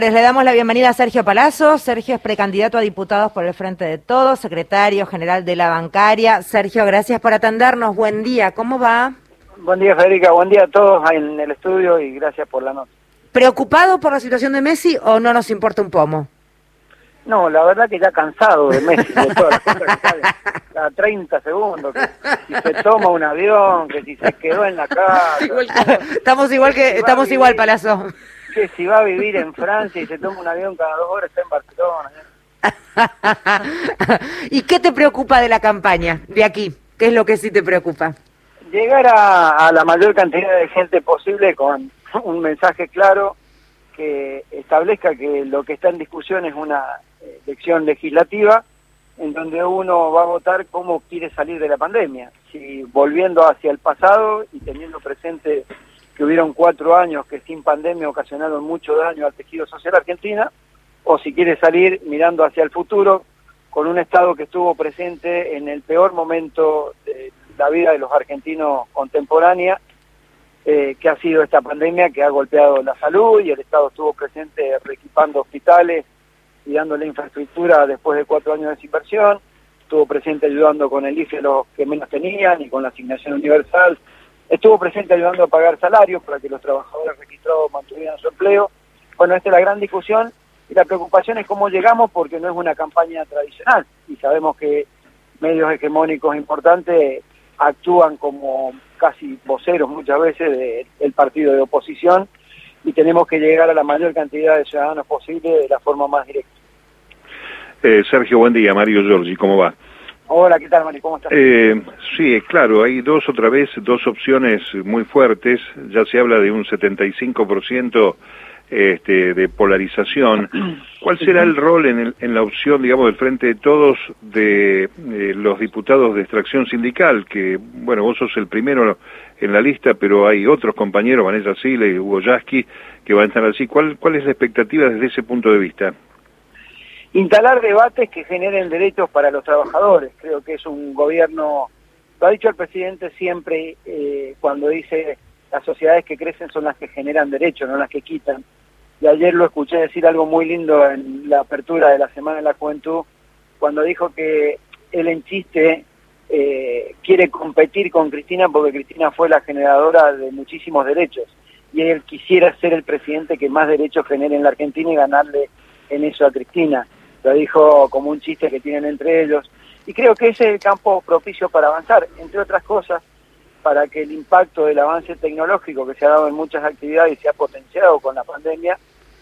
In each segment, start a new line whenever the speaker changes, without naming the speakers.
Le damos la bienvenida a Sergio Palazzo. Sergio es precandidato a diputados por el Frente de Todos, secretario general de la bancaria. Sergio, gracias por atendernos. Buen día, ¿cómo va?
Buen día, Federica. Buen día a todos en el estudio y gracias por la nota.
¿Preocupado por la situación de Messi o no nos importa un pomo?
No, la verdad que ya cansado de Messi, de todas las cosas que salen cada 30 segundos, que si se toma un avión, que si se quedó en la casa.
Estamos igual, Palazzo.
Que si va a vivir en Francia y se toma un avión cada 2 horas, está en Barcelona.
¿Y qué te preocupa de la campaña, de aquí? ¿Qué es lo que sí te preocupa?
Llegar a la mayor cantidad de gente posible con un mensaje claro que establezca que lo que está en discusión es una elección legislativa en donde uno va a votar cómo quiere salir de la pandemia, si volviendo hacia el pasado y teniendo presente que hubieron 4 años que sin pandemia ocasionaron mucho daño al tejido social argentina, o si quiere salir mirando hacia el futuro con un Estado que estuvo presente en el peor momento de la vida de los argentinos contemporánea, que ha sido esta pandemia que ha golpeado la salud, y el Estado estuvo presente reequipando hospitales y dándole infraestructura después de 4 años de desinversión, estuvo presente ayudando con el IFE a los que menos tenían y con la asignación universal, estuvo presente ayudando a pagar salarios para que los trabajadores registrados mantuvieran su empleo. Bueno, esta es la gran discusión y la preocupación es cómo llegamos, porque no es una campaña tradicional y sabemos que medios hegemónicos importantes actúan como casi voceros muchas veces del partido de oposición y tenemos que llegar a la mayor cantidad de ciudadanos posible de la forma más directa.
Sergio, buen día. Mario Giorgi, ¿cómo va?
Hola, ¿qué tal, Mari? ¿Cómo estás?
Sí, claro, hay dos opciones muy fuertes. Ya se habla de un 75% de polarización. ¿Cuál será el rol en la opción, digamos, del Frente de Todos de los diputados de extracción sindical? Que, bueno, vos sos el primero en la lista, pero hay otros compañeros, Vanessa Sile y Hugo Yasky, que van a estar así. ¿Cuál es la expectativa desde ese punto de vista?
Instalar debates que generen derechos para los trabajadores. Creo que es un gobierno, lo ha dicho el presidente siempre cuando dice las sociedades que crecen son las que generan derechos, no las que quitan. Y ayer lo escuché decir algo muy lindo en la apertura de la Semana de la Juventud, cuando dijo que él en chiste quiere competir con Cristina porque Cristina fue la generadora de muchísimos derechos. Y él quisiera ser el presidente que más derechos genere en la Argentina y ganarle en eso a Cristina. Lo dijo como un chiste que tienen entre ellos. Y creo que ese es el campo propicio para avanzar, entre otras cosas, para que el impacto del avance tecnológico que se ha dado en muchas actividades y se ha potenciado con la pandemia,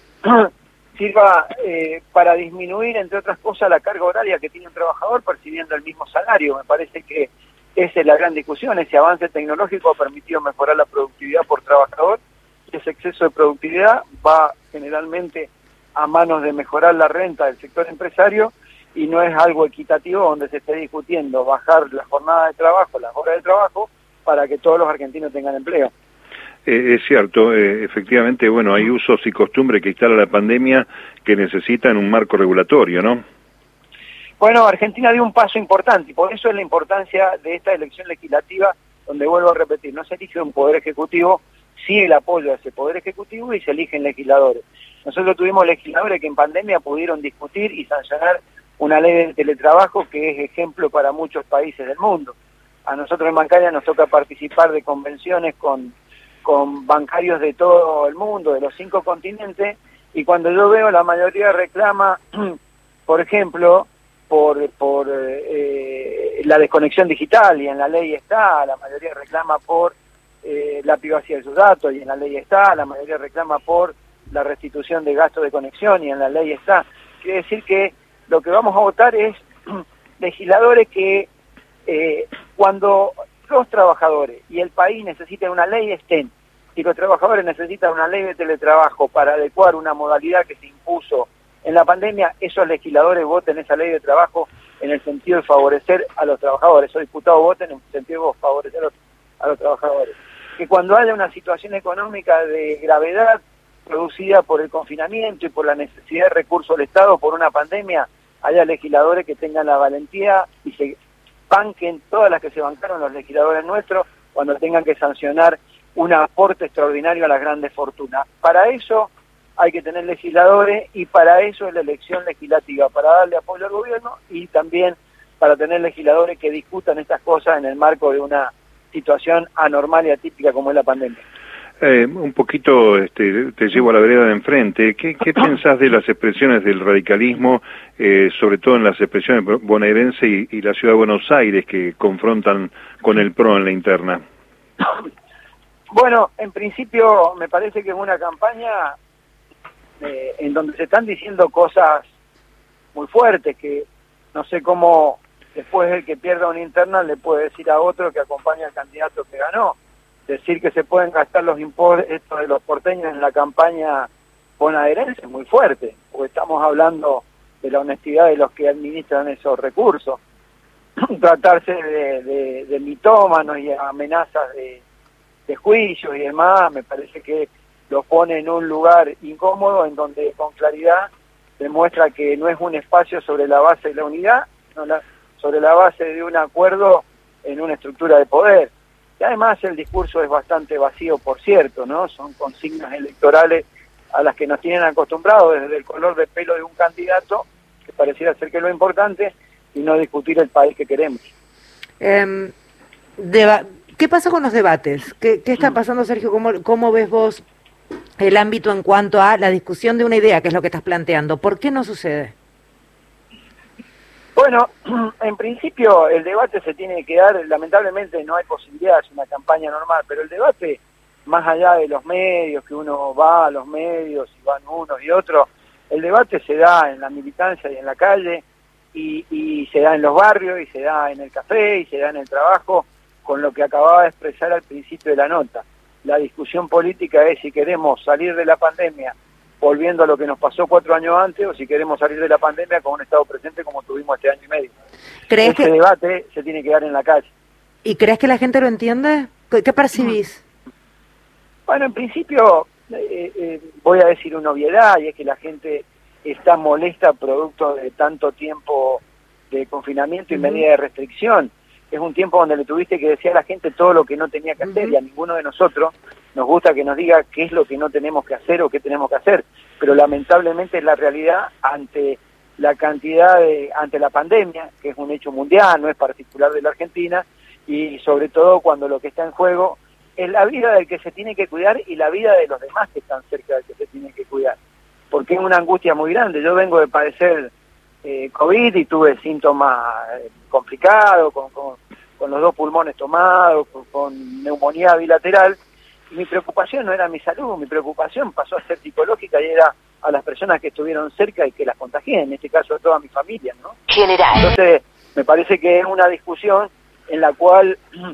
sirva para disminuir, entre otras cosas, la carga horaria que tiene un trabajador percibiendo el mismo salario. Me parece que esa es la gran discusión. Ese avance tecnológico ha permitido mejorar la productividad por trabajador, y ese exceso de productividad va generalmente a manos de mejorar la renta del sector empresario, y no es algo equitativo donde se esté discutiendo bajar la jornada de trabajo, las horas de trabajo, para que todos los argentinos tengan empleo.
Es cierto, efectivamente, bueno, hay usos y costumbres que instala la pandemia que necesitan un marco regulatorio, ¿no?
Bueno, Argentina dio un paso importante, y por eso es la importancia de esta elección legislativa, donde vuelvo a repetir, no se elige un poder ejecutivo, sí el apoyo a ese poder ejecutivo, y se eligen legisladores. Nosotros tuvimos legisladores que en pandemia pudieron discutir y sancionar una ley de teletrabajo que es ejemplo para muchos países del mundo. A nosotros en bancaria nos toca participar de convenciones con bancarios de todo el mundo, de los 5 continentes, y cuando yo veo la mayoría reclama, por ejemplo, por la desconexión digital, y en la ley está, la mayoría reclama por la privacidad de sus datos, y en la ley está, la mayoría reclama por la restitución de gastos de conexión, y en la ley está. Quiere decir que lo que vamos a votar es legisladores que cuando los trabajadores y el país necesitan una ley, estén. Si los trabajadores necesitan una ley de teletrabajo para adecuar una modalidad que se impuso en la pandemia, esos legisladores voten esa ley de trabajo en el sentido de favorecer a los trabajadores. Esos diputados voten en el sentido de favorecer a los trabajadores. Que cuando haya una situación económica de gravedad producida por el confinamiento y por la necesidad de recursos del Estado por una pandemia, haya legisladores que tengan la valentía y se banquen todas las que se bancaron los legisladores nuestros cuando tengan que sancionar un aporte extraordinario a las grandes fortunas. Para eso hay que tener legisladores y para eso es la elección legislativa, para darle apoyo al gobierno y también para tener legisladores que discutan estas cosas en el marco de una situación anormal y atípica como es la pandemia.
Un poquito te llevo a la vereda de enfrente. ¿Qué pensás de las expresiones del radicalismo, sobre todo en las expresiones bonaerense y la ciudad de Buenos Aires, que confrontan con el PRO en la interna?
Bueno, en principio me parece que es una campaña en donde se están diciendo cosas muy fuertes, que no sé cómo después el que pierda una interna le puede decir a otro que acompaña al candidato que ganó. Decir que se pueden gastar los impuestos de los porteños en la campaña bonaerense es muy fuerte, porque estamos hablando de la honestidad de los que administran esos recursos. Tratarse de mitómanos y amenazas de juicios y demás, me parece que los pone en un lugar incómodo en donde con claridad demuestra que no es un espacio sobre la base de la unidad, sino sobre la base de un acuerdo en una estructura de poder. Y además el discurso es bastante vacío, por cierto, ¿no? Son consignas electorales a las que nos tienen acostumbrados desde el color de pelo de un candidato, que pareciera ser que es lo importante, y no discutir el país que queremos.
¿Qué pasa con los debates? ¿Qué está pasando, Sergio? ¿Cómo ves vos el ámbito en cuanto a la discusión de una idea, que es lo que estás planteando? ¿Por qué no sucede?
Bueno, en principio el debate se tiene que dar, lamentablemente no hay posibilidad de hacer una campaña normal, pero el debate, más allá de los medios, que uno va a los medios y van unos y otros, el debate se da en la militancia y en la calle, y se da en los barrios, y se da en el café, y se da en el trabajo, con lo que acababa de expresar al principio de la nota. La discusión política es si queremos salir de la pandemia volviendo a lo que nos pasó 4 años antes, o si queremos salir de la pandemia con un estado presente como tuvimos este año y medio. Ese debate se tiene que dar en la calle.
¿Y crees que la gente lo entiende? ¿Qué percibís?
Bueno, en principio voy a decir una obviedad, y es que la gente está molesta producto de tanto tiempo de confinamiento y medida de restricción. Es un tiempo donde le tuviste que decir a la gente todo lo que no tenía que hacer, y a ninguno de nosotros nos gusta que nos diga qué es lo que no tenemos que hacer o qué tenemos que hacer, pero lamentablemente es la realidad ante la ante la pandemia, que es un hecho mundial, no es particular de la Argentina, y sobre todo cuando lo que está en juego es la vida del que se tiene que cuidar y la vida de los demás que están cerca del que se tiene que cuidar, porque es una angustia muy grande. Yo vengo de padecer COVID y tuve síntomas complicados, con los 2 pulmones tomados, con neumonía bilateral, y mi preocupación no era mi salud, mi preocupación pasó a ser psicológica y era a las personas que estuvieron cerca y que las contagié, en este caso a toda mi familia, ¿no? Entonces, me parece que es una discusión en la cual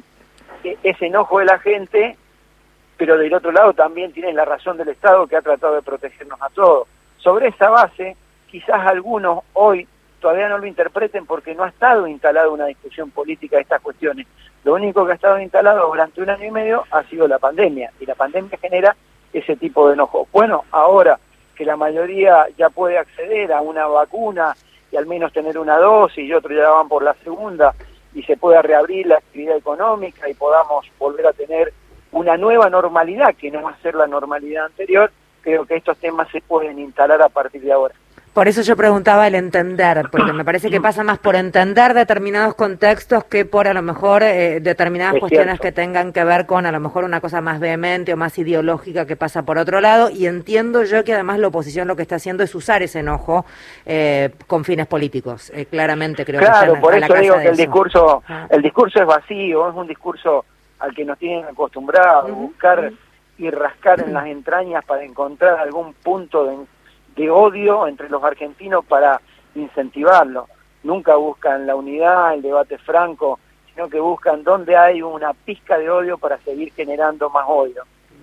ese enojo de la gente, pero del otro lado también tiene la razón del Estado, que ha tratado de protegernos a todos. Sobre esa base, quizás algunos hoy todavía no lo interpreten porque no ha estado instalada una discusión política de estas cuestiones. Lo único que ha estado instalado durante 1 año y medio ha sido la pandemia, y la pandemia genera ese tipo de enojo. Bueno, ahora que la mayoría ya puede acceder a una vacuna y al menos tener una dosis, y otros ya van por la segunda, y se pueda reabrir la actividad económica y podamos volver a tener una nueva normalidad, que no va a ser la normalidad anterior, creo que estos temas se pueden instalar a partir de ahora.
Por eso yo preguntaba el entender, porque me parece que pasa más por entender determinados contextos que por a lo mejor determinadas cuestiones que tengan que ver con a lo mejor una cosa más vehemente o más ideológica que pasa por otro lado, y entiendo yo que además la oposición lo que está haciendo es usar ese enojo con fines políticos, claramente creo que está
por eso digo que el discurso es vacío, es un discurso al que nos tienen acostumbrados, buscar y rascar en las entrañas para encontrar algún punto de odio entre los argentinos para incentivarlo. Nunca buscan la unidad, el debate franco, sino que buscan dónde hay una pizca de odio para seguir generando más odio.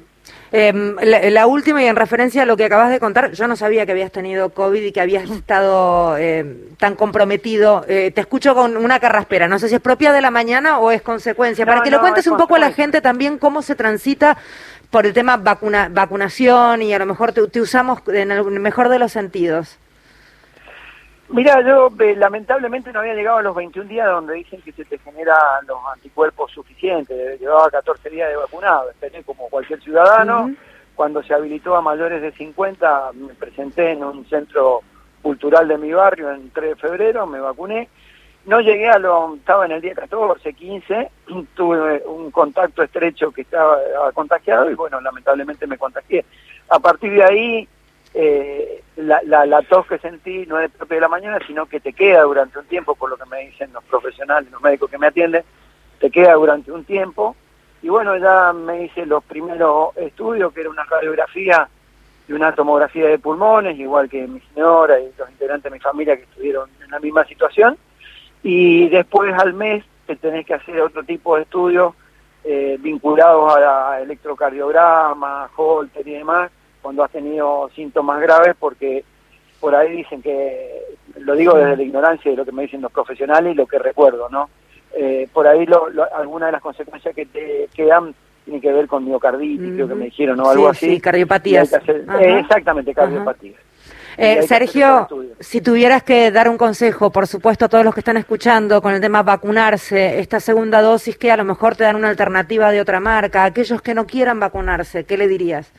La última, y en referencia a lo que acabas de contar, yo no sabía que habías tenido COVID y que habías estado tan comprometido. Te escucho con una carraspera, no sé si es propia de la mañana o es consecuencia. Para que lo cuentes un poco a la gente también cómo se transita por el tema vacunación, y a lo mejor te usamos en el mejor de los sentidos.
Mira, yo lamentablemente no había llegado a los 21 días donde dicen que se te generan los anticuerpos suficientes. Llevaba 14 días de vacunado, esperé como cualquier ciudadano, Cuando se habilitó a mayores de 50, me presenté en un centro cultural de mi barrio en 3 de febrero, me vacuné. No llegué estaba en el día 14, 15, tuve un contacto estrecho que estaba contagiado y bueno, lamentablemente me contagié. A partir de ahí, la tos que sentí no es propia de la mañana, sino que te queda durante un tiempo, por lo que me dicen los profesionales, los médicos que me atienden, te queda durante un tiempo. Y bueno, ya me hice los primeros estudios, que era una radiografía y una tomografía de pulmones, igual que mi señora y los integrantes de mi familia que estuvieron en la misma situación. Y después al mes te tenés que hacer otro tipo de estudios vinculados a electrocardiograma, Holter y demás, cuando has tenido síntomas graves, porque por ahí dicen que, lo digo desde la ignorancia de lo que me dicen los profesionales y lo que recuerdo, ¿no? Por ahí algunas de las consecuencias que te quedan tienen que ver con miocarditis, creo que me dijeron, o algo así.
Sí, cardiopatías.
Exactamente, cardiopatías.
Sergio, si tuvieras que dar un consejo, por supuesto, a todos los que están escuchando con el tema vacunarse, esta segunda dosis que a lo mejor te dan una alternativa de otra marca, aquellos que no quieran vacunarse, ¿qué le dirías?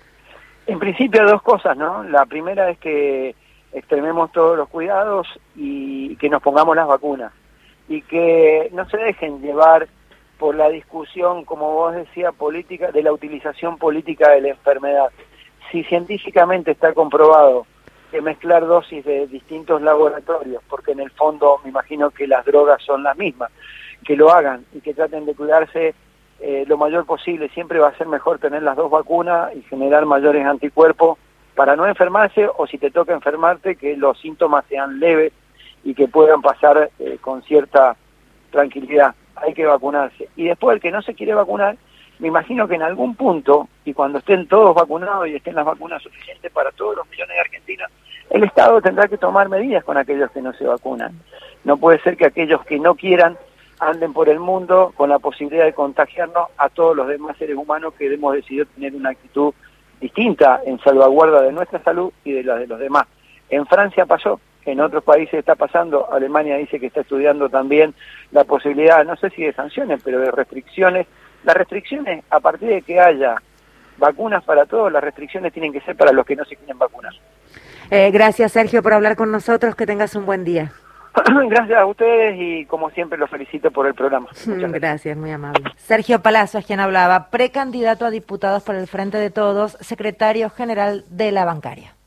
En principio 2 cosas, ¿no? La primera es que extrememos todos los cuidados y que nos pongamos las vacunas y que no se dejen llevar por la discusión, como vos decías, política, de la utilización política de la enfermedad. Si científicamente está comprobado que mezclar dosis de distintos laboratorios, porque en el fondo me imagino que las drogas son las mismas, que lo hagan y que traten de cuidarse lo mayor posible. Siempre va a ser mejor tener las 2 vacunas y generar mayores anticuerpos para no enfermarse, o si te toca enfermarte, que los síntomas sean leves y que puedan pasar con cierta tranquilidad. Hay que vacunarse. Y después el que no se quiere vacunar, me imagino que en algún punto, y cuando estén todos vacunados y estén las vacunas suficientes para todos los millones de argentinos, el Estado tendrá que tomar medidas con aquellos que no se vacunan. No puede ser que aquellos que no quieran anden por el mundo con la posibilidad de contagiarnos a todos los demás seres humanos que hemos decidido tener una actitud distinta en salvaguarda de nuestra salud y de la de los demás. En Francia pasó, en otros países está pasando, Alemania dice que está estudiando también la posibilidad, no sé si de sanciones, pero de restricciones. Las restricciones, a partir de que haya vacunas para todos, las restricciones tienen que ser para los que no se quieren vacunar.
Gracias, Sergio, por hablar con nosotros. Que tengas un buen día.
Gracias a ustedes y, como siempre, los felicito por el programa. Muchas
gracias, muy amable. Sergio Palazzo es quien hablaba, precandidato a diputados por el Frente de Todos, secretario general de la bancaria.